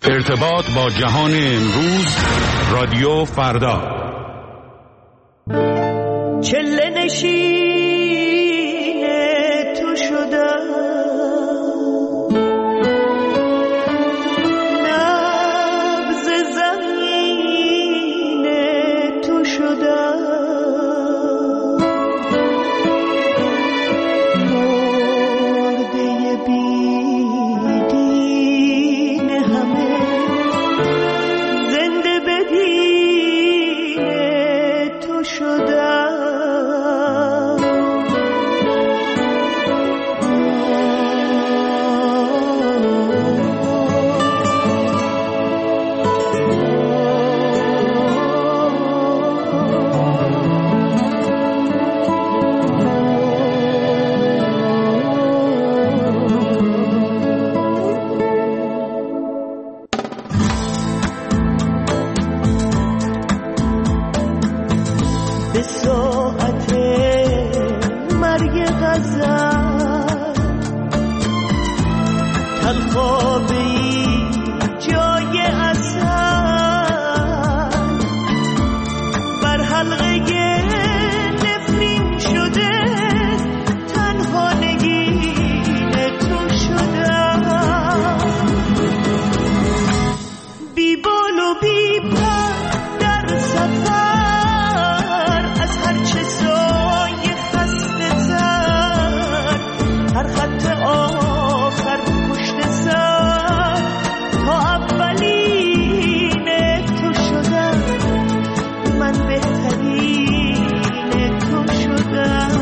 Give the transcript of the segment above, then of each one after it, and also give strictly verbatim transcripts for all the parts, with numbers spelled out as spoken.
ارتباط با جهان امروز، رادیو فردا. چله نشین تو شدم، نبض زمین تو شدم، مرده بیدین همه زنده بدین تو شدم. به ساعت مرگ غزل تلخابی جای اصل بر حلقه نفرین شده، تنها نگین تو شدم. بی بال و بی پر در سفر، هرچه سایه خسته تر، هر خط آخر پشت سر، تا اولین تو شدم، من بهترین تو شدم.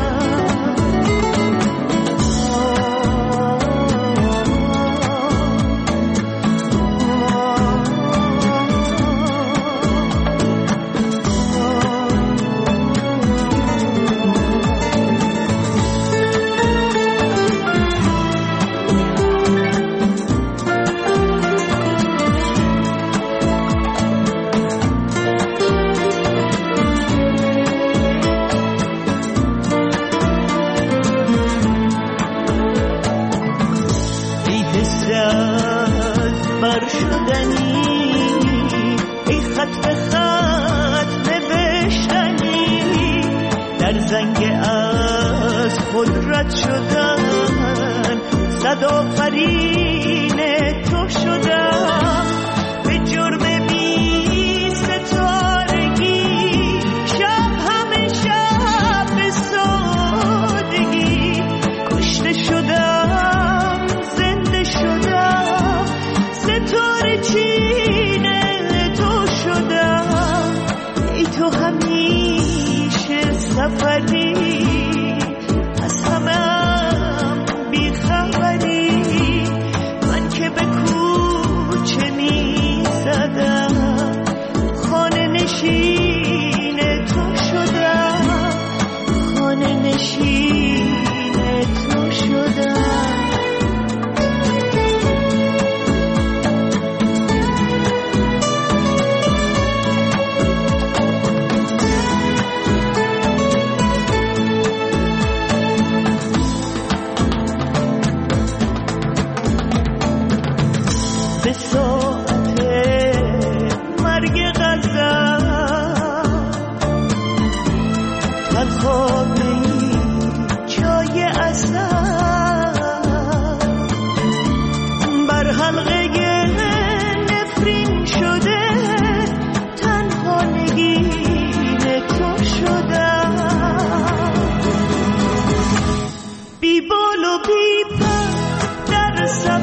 بر شدنی ای خط به خط نوشتنی، در زنگ از خود رد شدن، صد آفرین تو شدم. به جرم بی ستارگی شب همه شب به سادگی کشته شدم، زنده شدم، ستاره چینه تو شدم. ای تو همیشه سفری، از همم بی خبری، من که به کوچه می زدم، خانه نشین تو شدم، خانه نشین تو شدم. به ساعت مرگ غزل تلخابی جای اصل بر حلقه نفرین شده، تنها نگین تو شدم. بی بال و بی پر در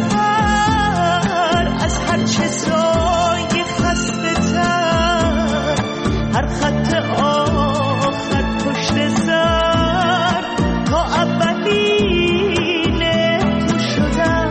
سفر، از هرچه سایه خسته تر، هر خط آخر پشت سر، تا اولین تو شدم.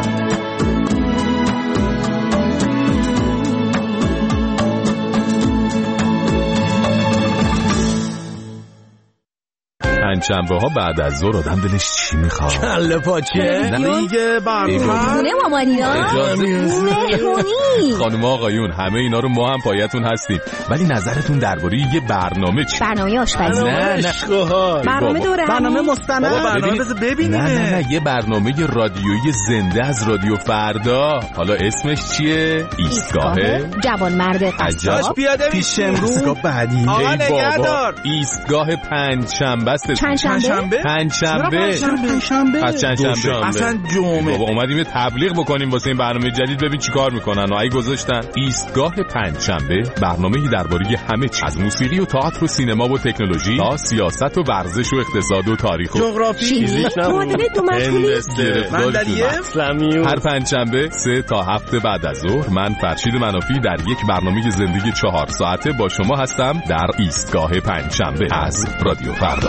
پنجشنبه ها بعد از ظهر آدم دلش چی میخواد؟ کله پاچه دیگه برنامه خونه مامانینا مهمونی. خانم آقایون همه اینا رو ما هم پایتون هستیم، ولی نظرتون درباره یه برنامه چی؟ برنامه آشپزی. نه نه برنامه دوره برنامه مستند. برنامه بذار ببینیم. نه نه نه یه برنامه رادیویی زنده از رادیو فردا. حالا اسمش چیه؟ ایستگاه جوانمرد قصاب. پیاده پیش امروز ایستگاه بعدی. آقا نگهدار. ایستگاه پنجشنبه است. پنجشنبه؟ پنجشنبه. پنجشنبه. پس چندشنبه. اصلا جمعه. بابا اومدیم یه تبلیغ بکنیم واسه این برنامه جدید، ببین چیکار میکنن و ای گذاشتن ایستگاه پنجشنبه، برنامه‌ای درباره همه چیز از موسیقی و تئاتر و سینما و تکنولوژی تا سیاست و ورزش و اقتصاد و تاریخ و جغرافی، معادله دو مشغولی، مندلیه، هر پنجشنبه سه تا هفت بعد از ظهر من فرشید منافی در یک برنامه زندگی چهار ساعته با شما هستم در ایستگاه پنجشنبه از رادیو فردا.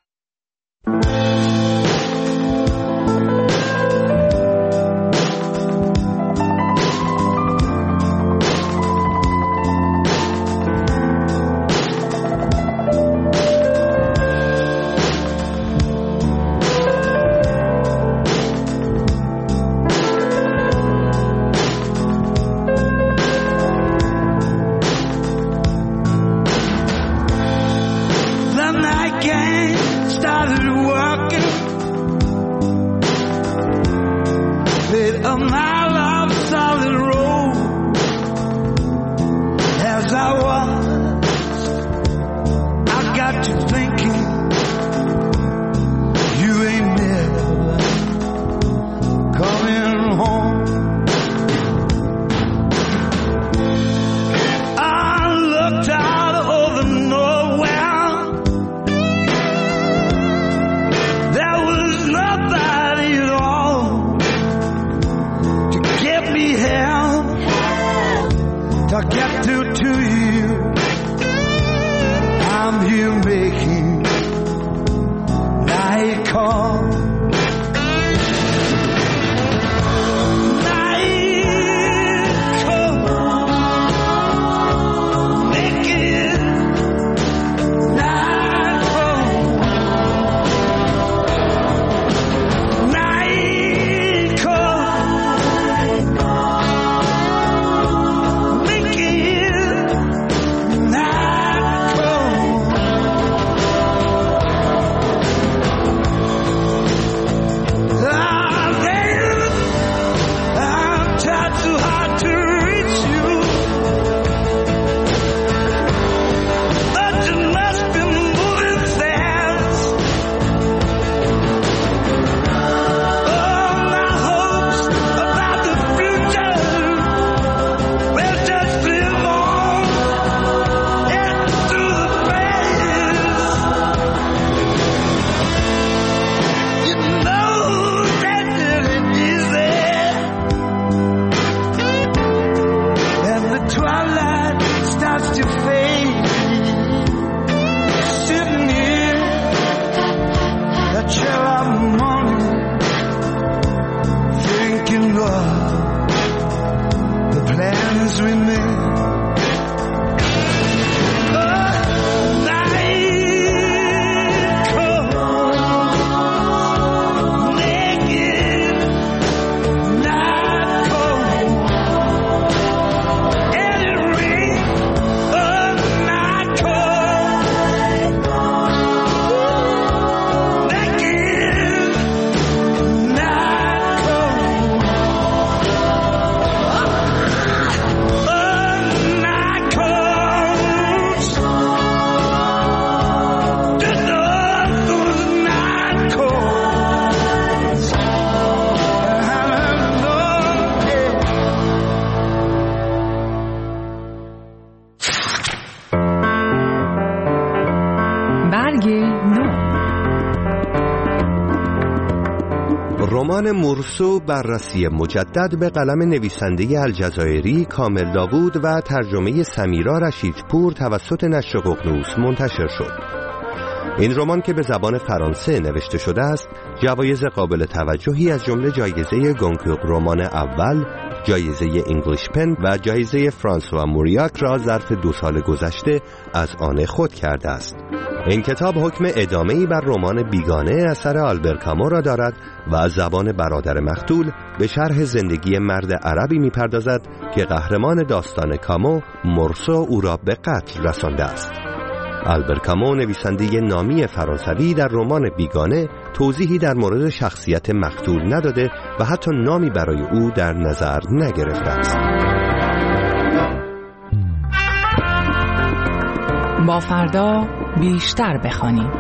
رمان مرسو بررسی مجدد به قلم نویسنده الجزایری کامل داوود و ترجمه سمیرا رشیدپور توسط نشر ققنوس منتشر شد. این رمان که به زبان فرانسه نوشته شده است، جوایز قابل توجهی از جمله جایزه گونکوگ رمان اول، جایزه انگلیش پن و جایزه فرانسوا موریاک را ظرف دو سال گذشته از آن خود کرده است. این کتاب حکم ادامه‌ای بر رمان بیگانه اثر آلبر کامو را دارد و از زبان برادر مقتول به شرح زندگی مرد عربی می‌پردازد که قهرمان داستان کامو مرسو او را به قتل رسانده است. آلبر کامو نویسنده نامی فرانسوی در رمان بیگانه توضیحی در مورد شخصیت مقتول نداده و حتی نامی برای او در نظر نگرفته است. با فردا بیشتر بخوانیم.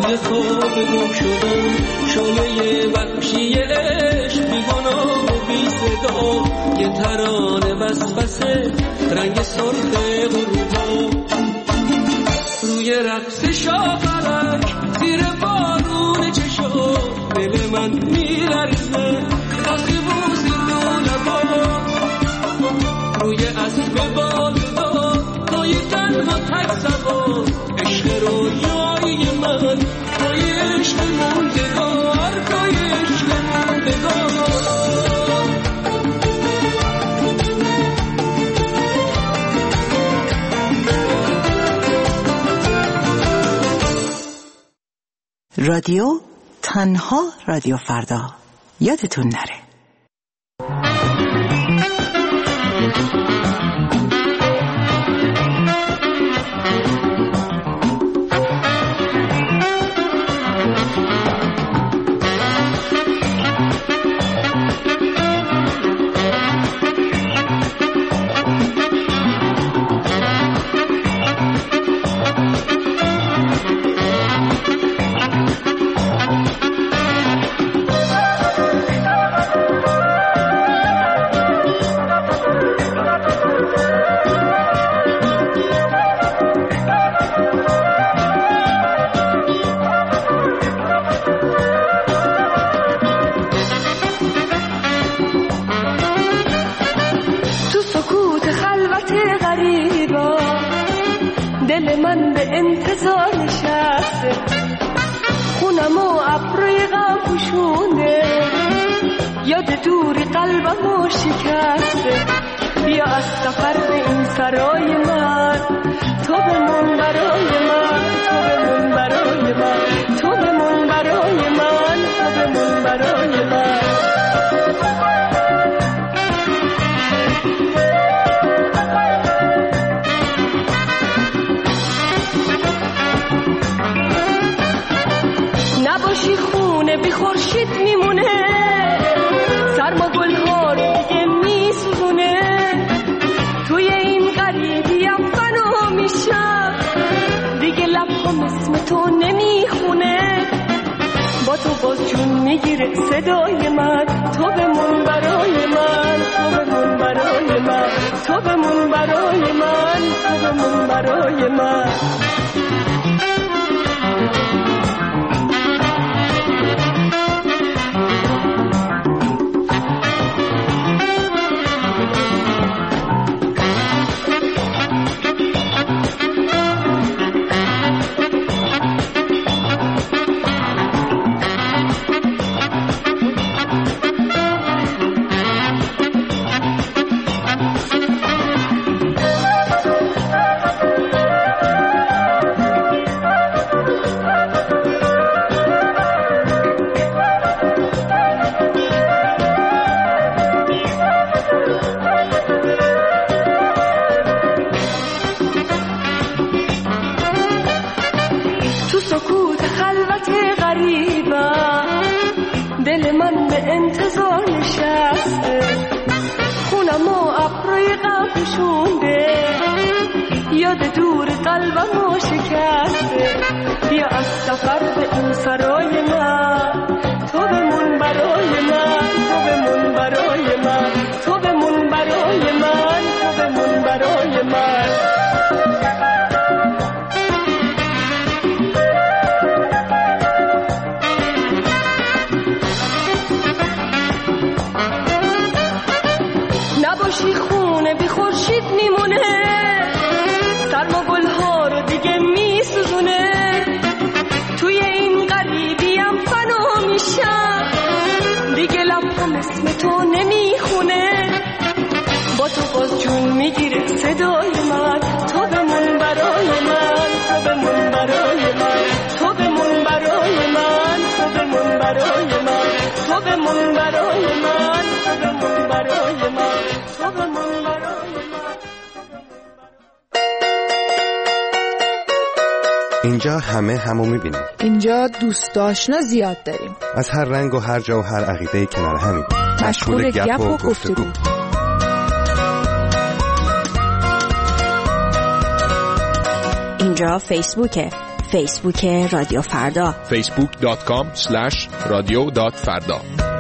توی خواب گم شدم شعله وحشی عشق بیگناه و بی صدا یه ترانه وسوسه رنگ سرخ غروبا روی رقص شاخرک زیر بارون چشم دل من میلرزه وقتی بوسی تو لبا روی اسب بالدار توی تنها تک سوار عشق رویایی من توی عشق موندگار توی عشق موندگار رادیو تنها رادیو فردا یادتون نره. دل من به انتظار نشسته خونم و ابروی غم پوشونده یاد دوری قلبم شکسته بیا از سفر به این سرای من تو بمون برای من تو بمون برای من تو بمون برای من تو بمون برای من نباشی خونه بی خورشید میمونه سرما گل‌ها رو دیگه میسوزونه توی این غریبیم فنا میشم دیگه لب‌هام اسم تو نمیخونه با تو باز جون میگیره صدای من تو بمون برای من تو بمون برای من تو بمون برای من تو بمون برای من یاد دور قلبم شکسته بیا از سفر به این سرای من تو بمون برای من تو بمون برای من تو بمون برای من تو بمون برای من نباشی خونه بی خورشید میمونه سرما گل‌ها رو دیگه میسوزونه توی این غریبیم فنا میشم دیگه لب‌هام اسم تو نمیخونه با تو باز جون میگیره صدای من تو بمون برای من تو بمون برای من تو بمون برای من تو بمون برای من تو بمون برای من تو بمون برای من تو بمون برای من. اینجا همه همو میبینیم. اینجا دوست آشنا زیاد داریم. از هر رنگ و هر جا و هر عقیده کنار همیم. مشغول گپ و گفتگو. اینجا فیسبوکه. فیسبوک رادیو فردا فیسبوک دات کام اسلش رادیو دات فردا.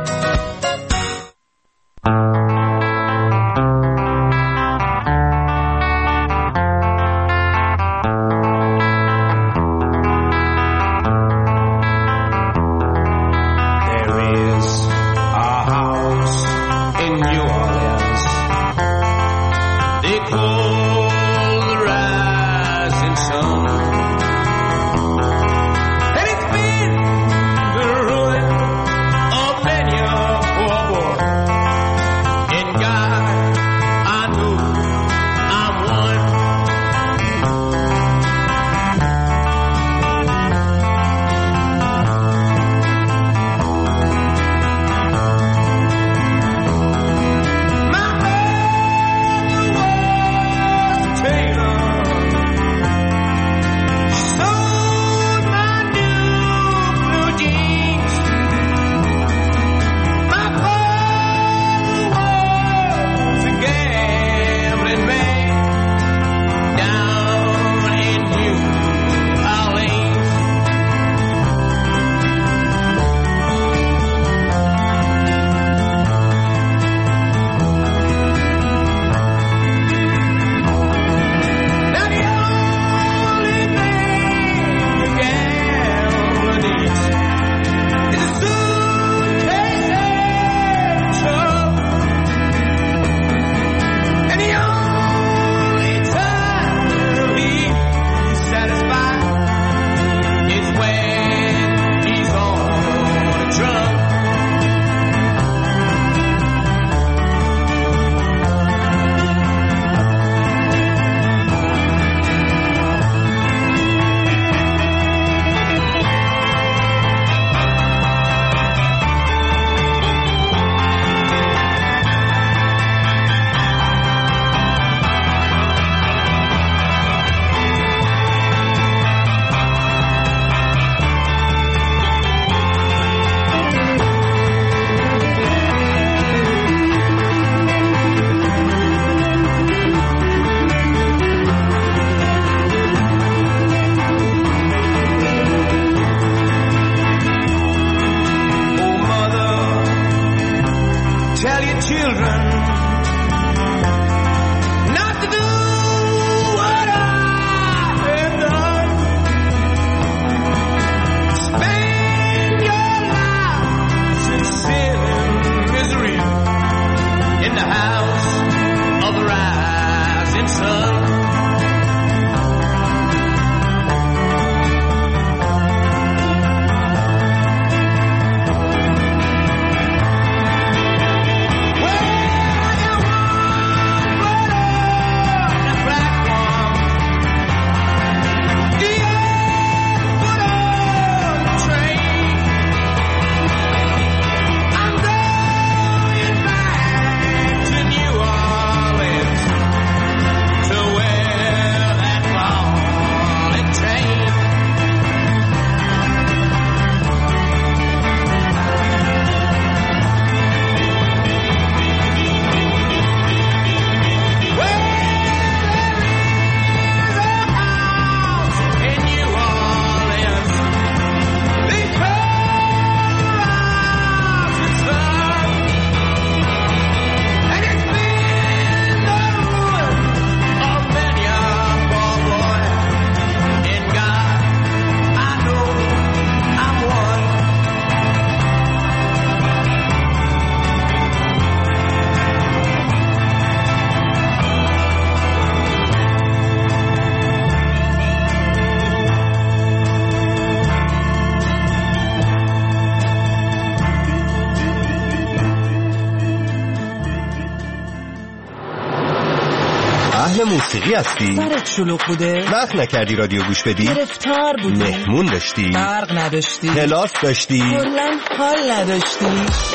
موسیقی هستی؟ برات شلوغ بوده؟ وقت نکردی رادیو گوش بدی؟ گرفتار بودی؟ مهمون داشتی؟ برق نداشتی؟ کلاس داشتی؟ کلاً حال نداشتی؟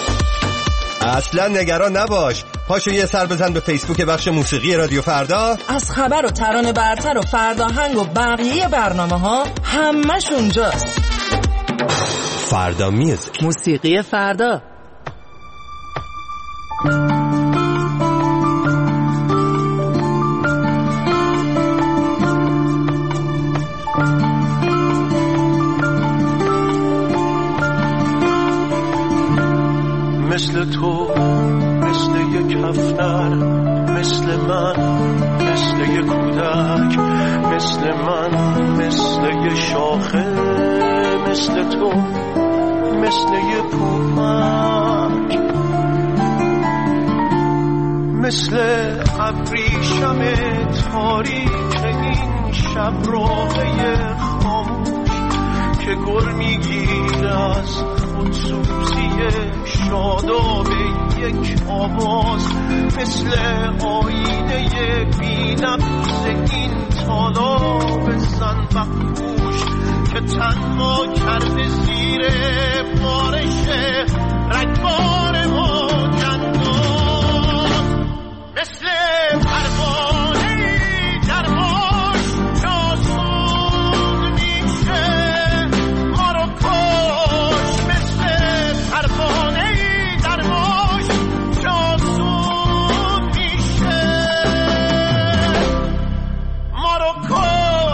اصلا نگران نباش، پاشو یه سر بزن به فیسبوک بخش موسیقی رادیو فردا. از خبر و ترانه برتر و فرداهنگ و بقیه برنامه ها همش اونجاست. فردا میوزیک، موسیقی فردا. مثل تو، مثل یک کفتر، مثل من، مثل یک کودک، مثل من، مثل یک شاخه، مثل تو، مثل یک پوپک، مثل ابریشم تاریک این شب راهی خاموش که گر میگیره از خودسوزی شاداب یک آواز، مثل آینه بی‌نقص این تالاب زن بخوش که تنها کرده زیر بارش رگبار ما جنداز، مثل پروانه در باش جاسون میشه ما رو کش، مثل پروانه در باش جاسون میشه ما رو کش.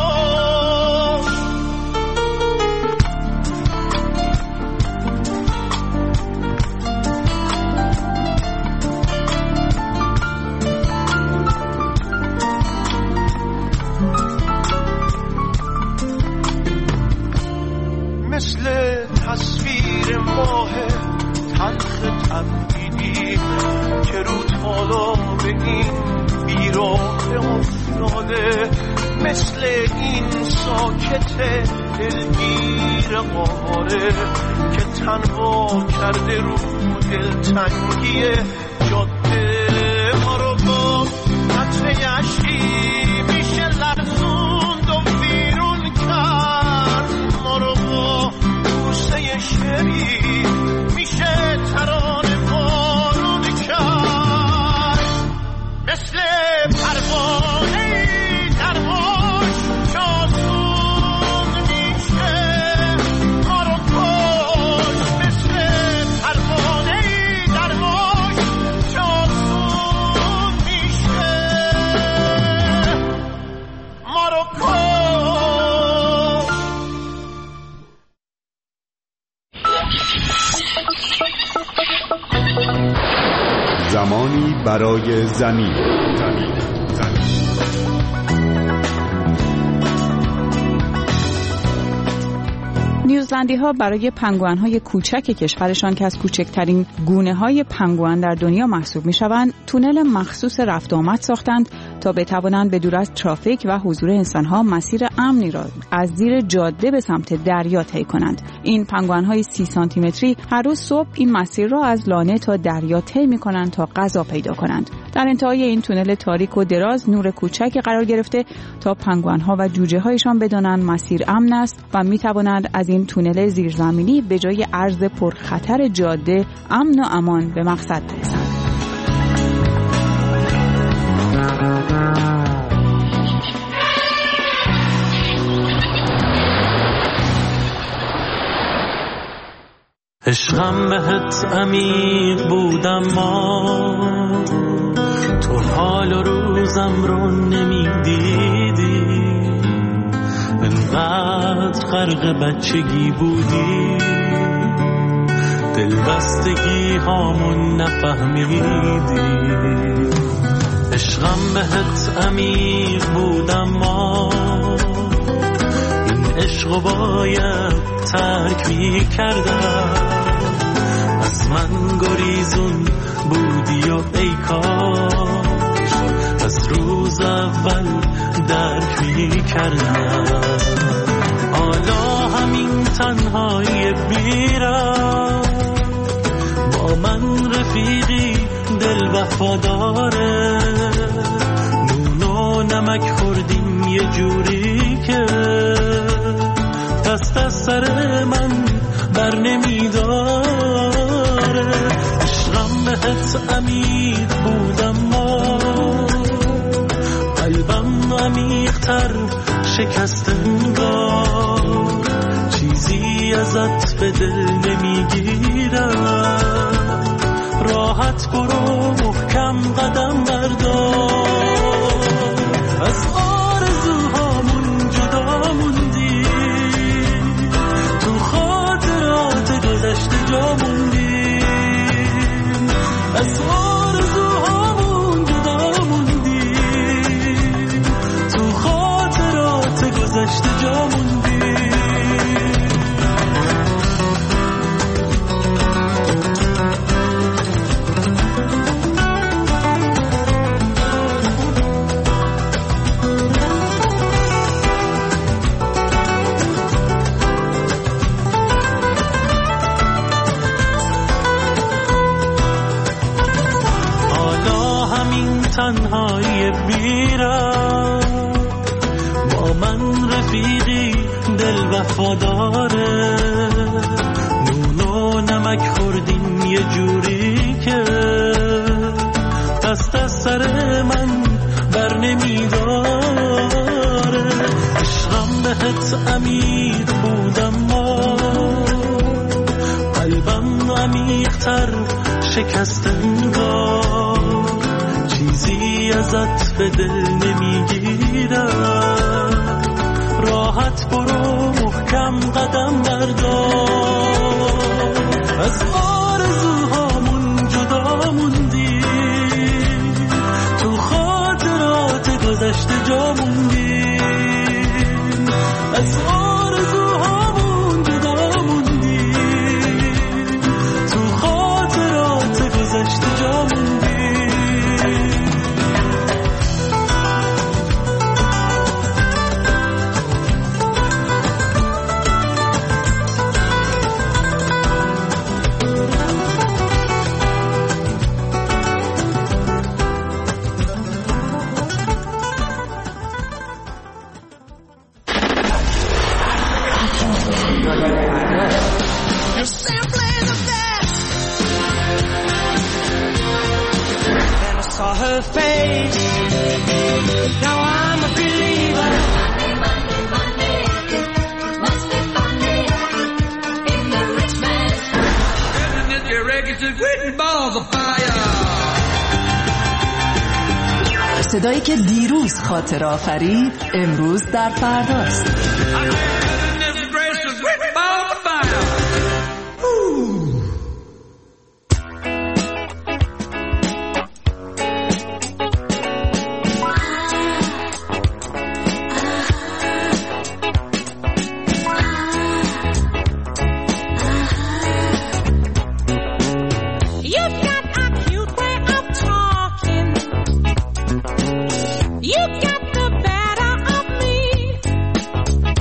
مثل تصویر ماه تلخ تبدیلی که رو تالاب این بیراه افتاده، مثل این ساکت دلگیر قاره که تنها کرده رو دلتنگی جاده ما رو با قطره اشکی میشه لرزوند و بیرون کرد، ما رو با بوسه شری میشه ترانه بارون کرد، مثل پروانه در باش جاسون میشه ما رو کش، مثل پروانه در باش جاسون میشه ما رو کش. زمانی برای زمین. نیوزلندی ها برای پنگوئن های کوچک کشورشان که از کوچکترین گونه های پنگوئن در دنیا محسوب می شوند، تونل مخصوص رفت و آمد ساختند تا بتوانند به دور از ترافیک و حضور انسان ها مسیر امنی را از زیر جاده به سمت دریا طی کنند. این پنگوئن های سی سانتی متری هر روز صبح این مسیر را از لانه تا دریا طی می کنند تا غذا پیدا کنند. در انتهای این تونل تاریک و دراز نور کوچکی قرار گرفته تا پنگوئن ها و جوجه هایشان بدانند مسیر امن است و می توانند از این تونل زیرزمینی به جای عرض پرخطر جاده امن و امان به مقصد برسند. عشقم بهت عمیق بودم ما تو حال و روزم رو نمیدیدی، انقدر غرق بچگی بودی دلبستگی هامون نفهمیدی. عشقم بهت عمیق بودم ما این عشقو باید ترک می کردم، از من گریزون بودی و ای کاش از روز اول درک می کردم. حالا همین تنهایی بیرم با من رفیقی دل وفاداره، نون و نمک خوردیم یه جوری که دست از سر من بر نمیداره. عشقم بهت عمیق بودم ما قلبم عمیق‌تر شکست انگار، چیزی ازت به دل نمیگیرم، راحت برو محکم قدم بردار. از آرزوهامون جدا موندی، تو خاطرات گذشته جا موندی، تنهایی بیرم، با من رفیقی دل وفاداره، نون و نمک خوردیم یه جوری که دست از سر من بر نمیداره. عشقم بهت عمیق بودم ما، قلبم عمیق‌تر شکست انگار، چیزی ازت به دل نمیگیرم، راحت برو محکم قدم بردار. از آرزوهامون جدا موندی، تو خاطرات گذشته جا موندی، از آرزوهامون جدا موندی، تو خاطرات گذشته جا موندی. صدایی که دیروز خاطره آفرید امروز در فرداست. You got the better of me.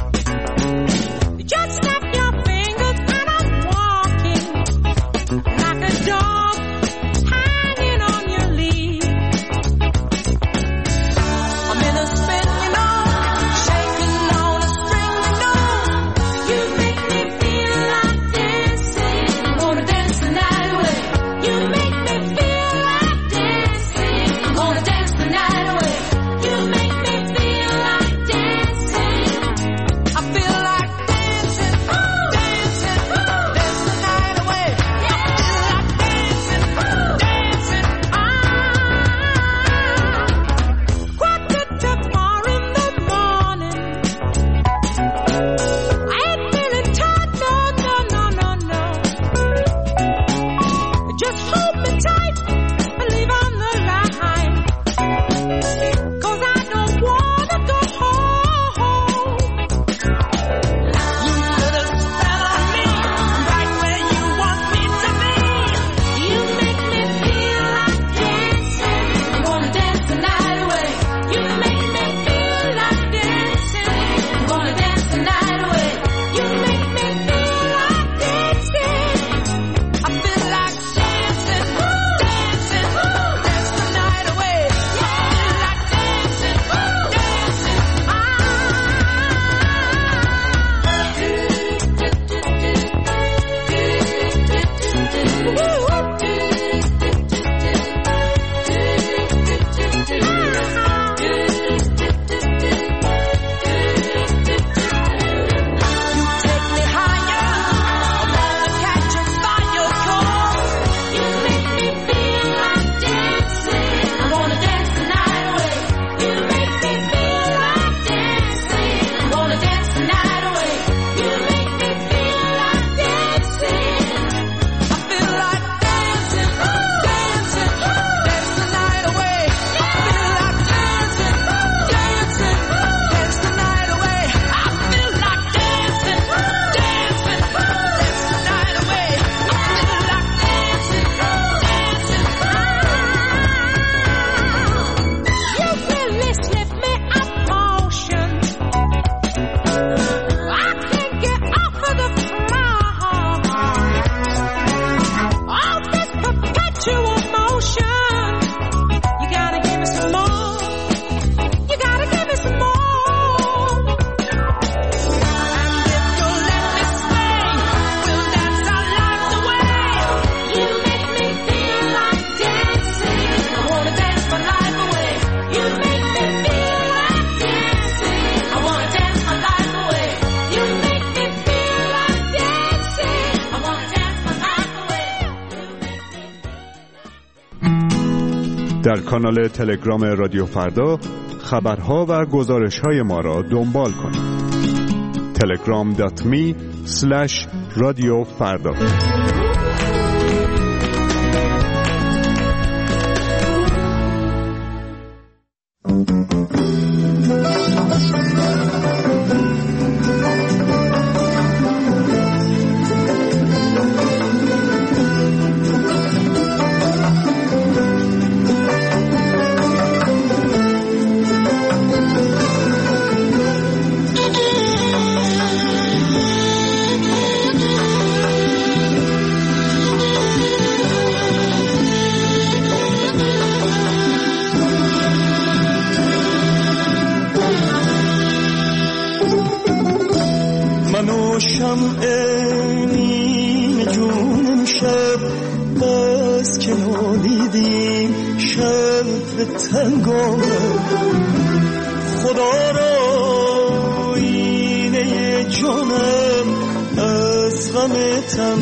در کانال تلگرام رادیو فردا خبرها و گزارش‌های ما را دنبال کنید. تلگرام دات می اسلش رادیو فردا. خدا را اینه جانم از غم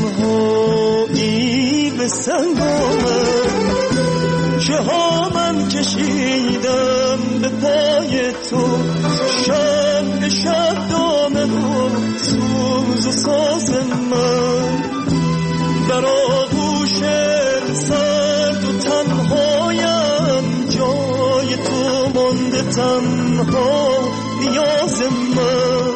تنهایی به سنگ آمد. چه ها من کشیدم به پای تو، شب شب دامن و سوز و ساز من در آغوش سرد و تنهایم، جای تو مانده تنها نیاز من.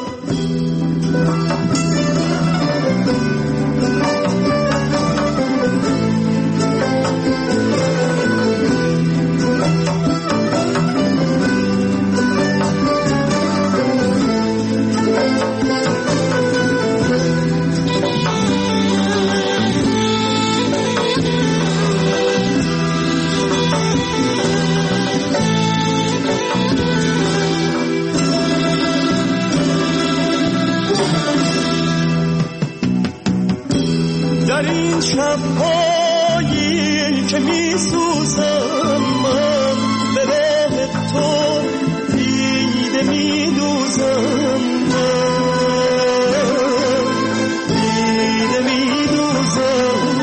در این شب‌هایی که می‌سوزم من به راه تو، دیده می‌دوزم من، دیده می‌دوزم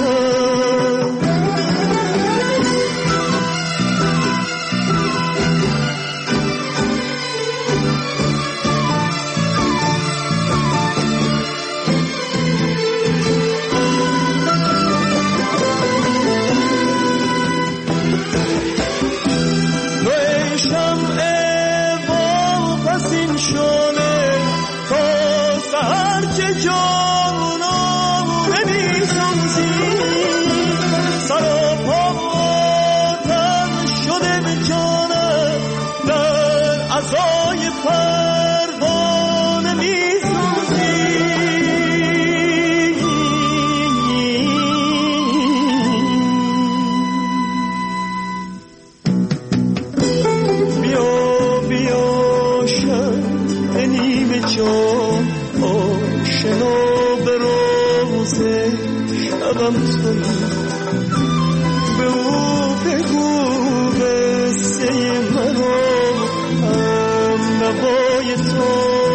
به او بگو قصه منو، هم نوای تو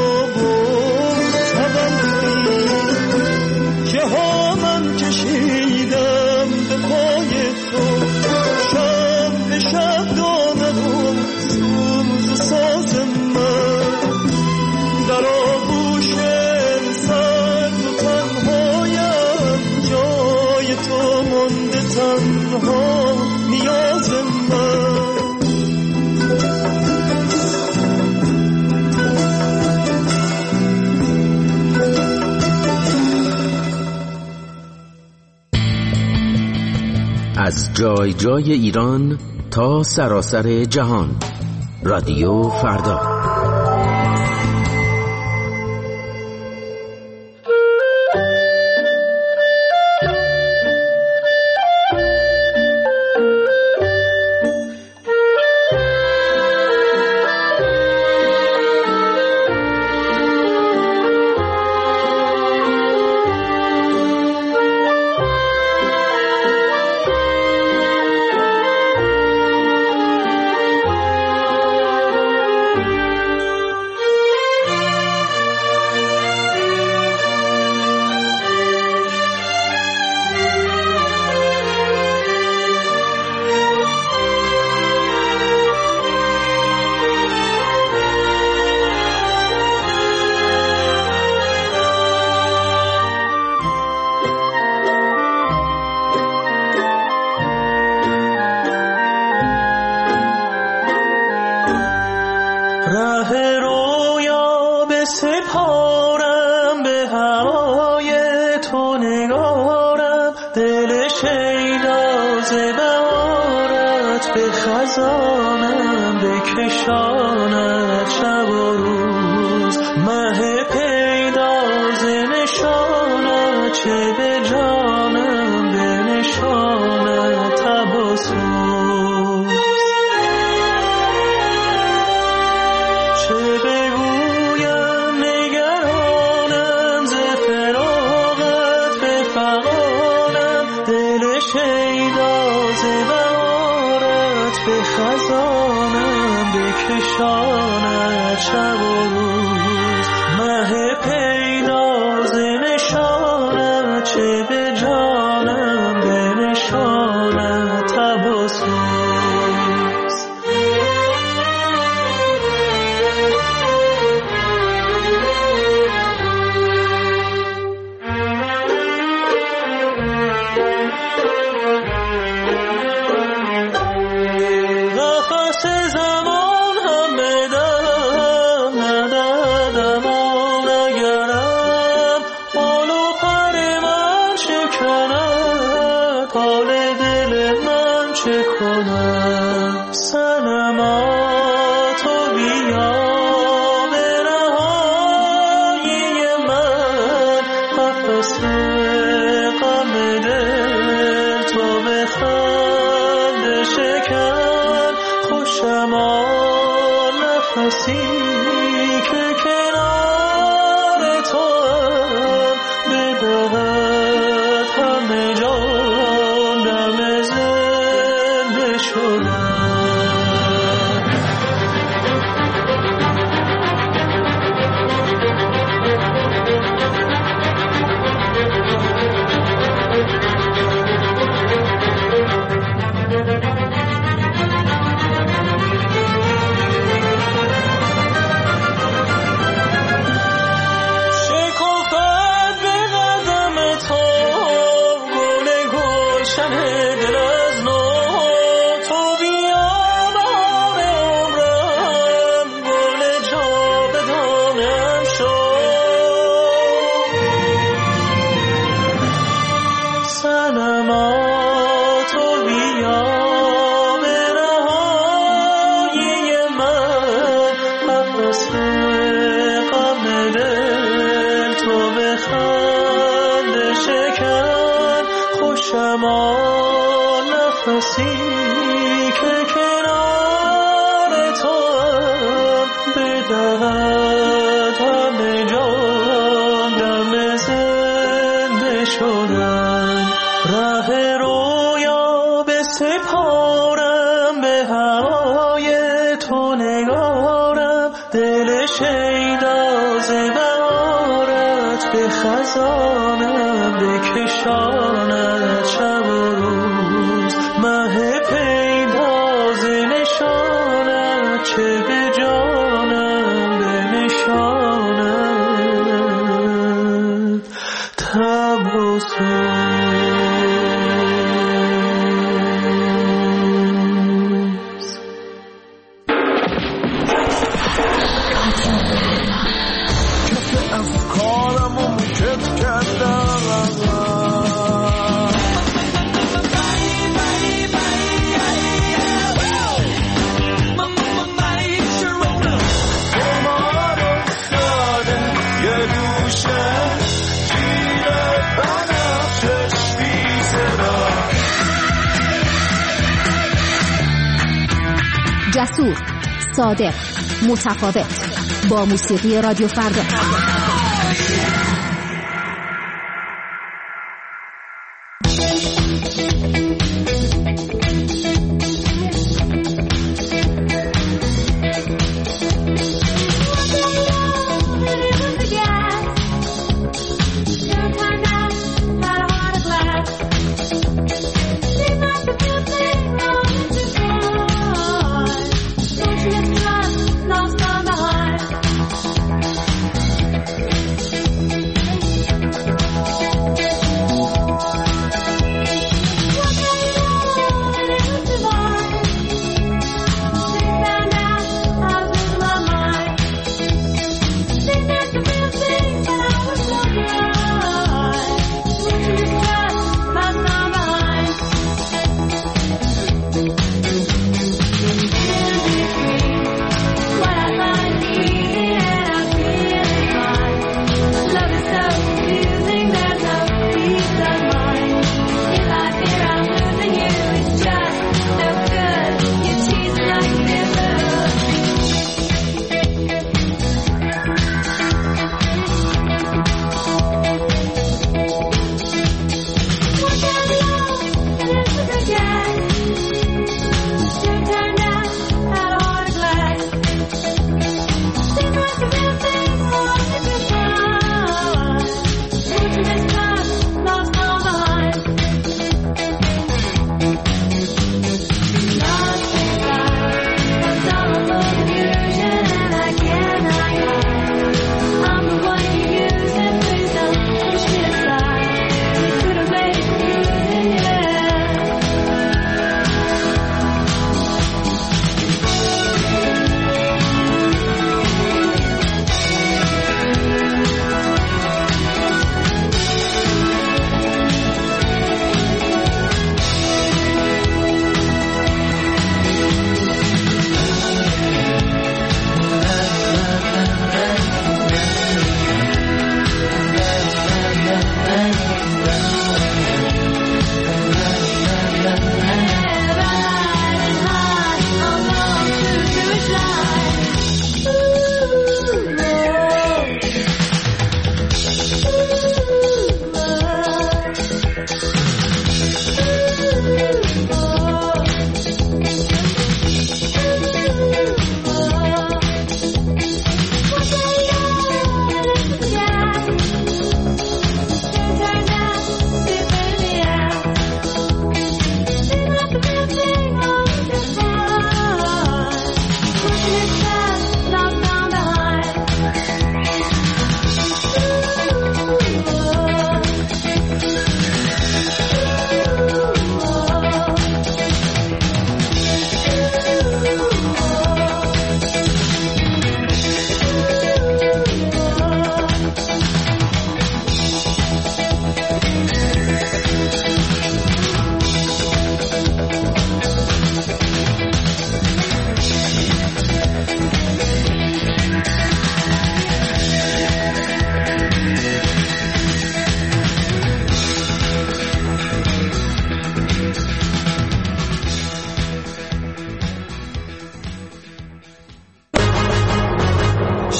شبم تویی که ها من کشیدم به پای تو، شب به شب دامن و سوز و ساز من در آغوش سرد و تنهایم، جای تو مانده تنها نیاز من. از جای جای ایران تا سراسر جهان، رادیو فردا. تو نگارم دل شیداز بهارت به خزانم بکشاند شب و روز مه پیداز نشانت چه به جانم بنشاند تب و سوز چه بگویم نگرانم ز فراقت به فغانم دل شیداز بهارت به خزانم بکشاند شب و روز مه پیداز نشانت چه به جانم بنشاند تب و سوز جسور، صادق، متفاوت، با موسیقی رادیو فردا.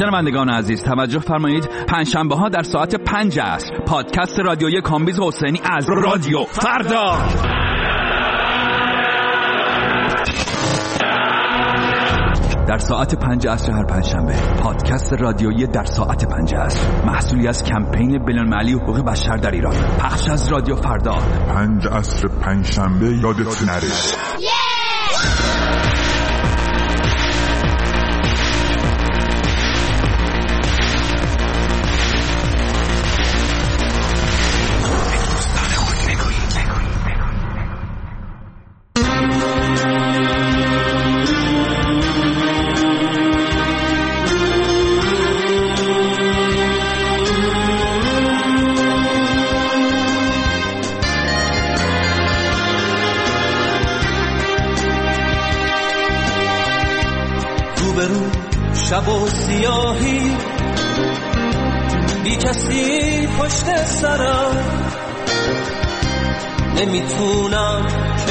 شنوندگان عزیز توجه فرمایید، پنجشنبه ها در ساعت پنج عصر پادکست رادیویی کامبیز حسینی از رادیو فردا. در ساعت پنج عصر هر پنجشنبه پادکست رادیویی در ساعت پنج عصر، محصولی از کمپین بین‌المللی حقوق بشر در ایران، پخش از رادیو فردا. پنج عصر پنجشنبه یادت نره. شب و سیاهی بی کسی پشت سرم، نمیتونم که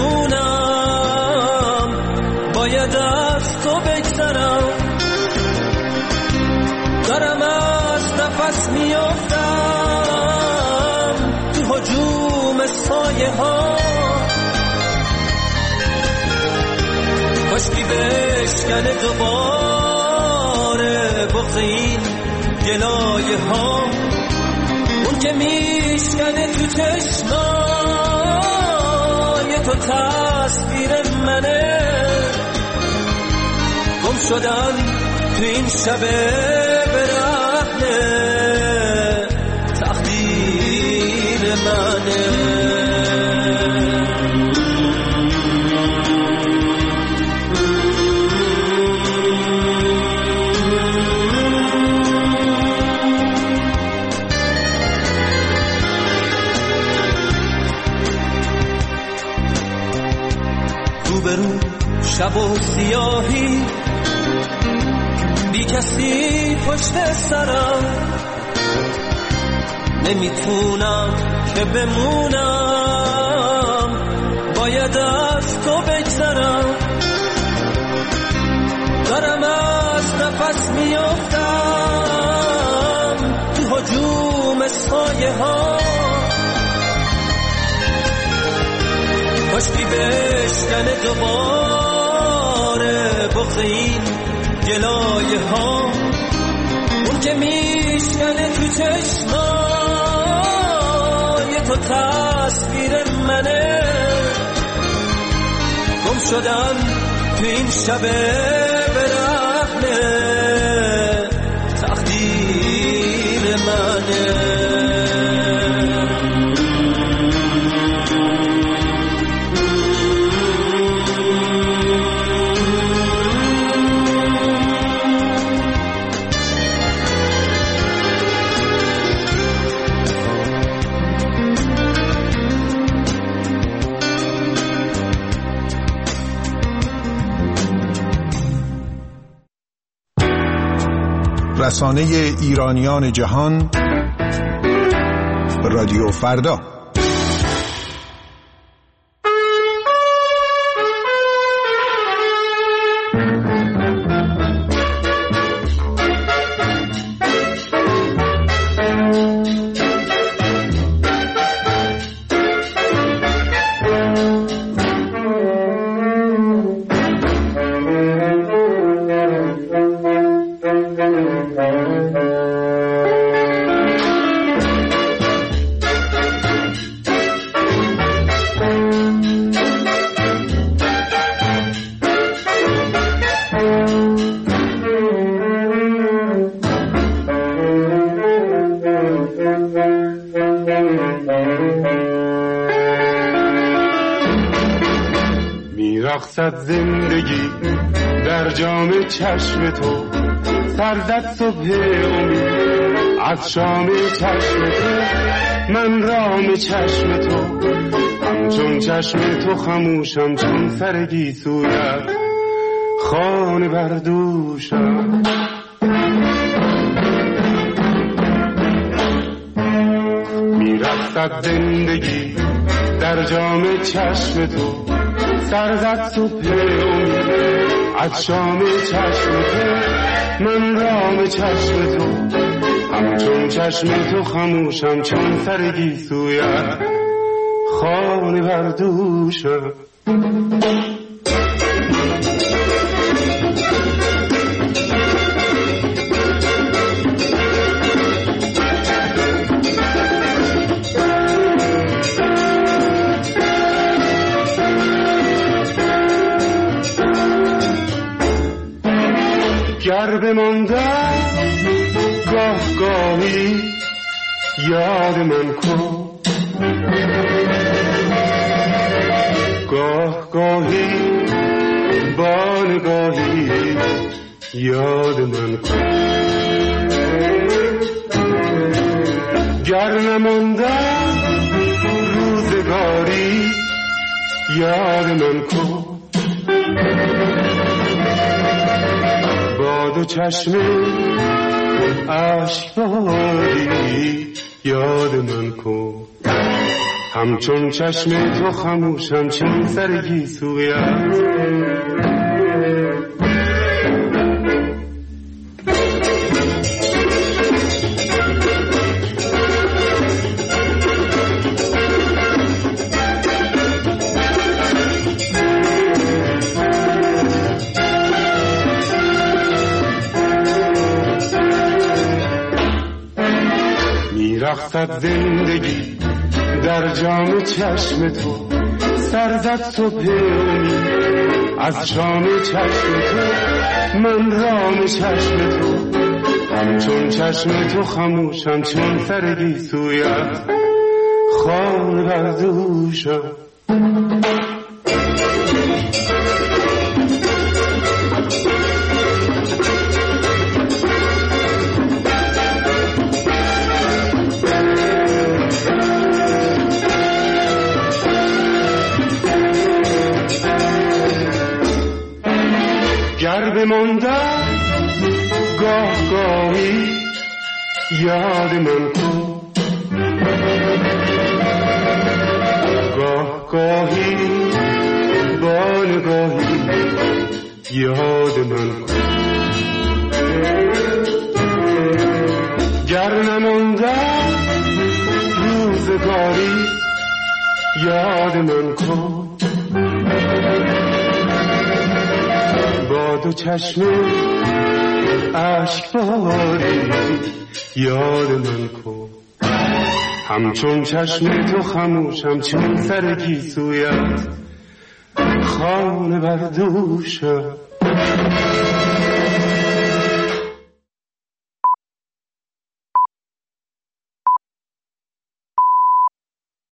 بمونم، باید از تو بگذرم، دارم از نفس میافتم تو هجوم سایه ها، کاشکی بشکنه دوباره بغض این گلایه ها، اون که میشکنه تو چشمای تو تصویر منه، گم شدن تو این شب برهنه تقدیر منه. شب و سیاهی بی کسی پشت سرم، نمیتونم که بمونم، باید از تو بگذرم، دارم از نفس میافتم تو هجوم سایه ها، کاشکی بشکنه دوباره بغض این گلایه ها، اون که میشکنه تو چشمای تو تصویر منه، گم شدن تو این شب برهنه تقدیر منه. رسانه ایرانیان جهان، رادیو فردا. میرقصد زندگی در جام چشم تو، سرزد صبح امید از شام چشم تو، من رام چشم تو، همچون چشم تو خموشم، چون سر گیسویت خانه بردوشم. میرقصد زندگی در جام چشم تو، سرزد صبح امید عطشام چشم تو من رام چشم تو همچون چشم تو خموشم چون سر گیسویت خانه بردوشم گر بماندم گاه گاهی یاد من کن گاه گاهی با نگاهی یاد من کن گر نماندم روزگاری یاد من کن دو چشم عشق باری یاد من کن همچون چشم تو خموشم چون سر گیسویت رخصت زندگی در جام چشم تو سرزد صبح امید از شام چشم تو من رام چشم تو همچون چشم تو خموشم چون سر گیسویت خانه بردوشم گر بماندم گاه گاهی یاد من کن گاه گاهی با نگاهی یاد من کن گر نماندم روزگاری یاد من کن با دو چشم عشق باری یاد من کن همچون چشم تو خموشم چون سر گیسویت خانه بردوشم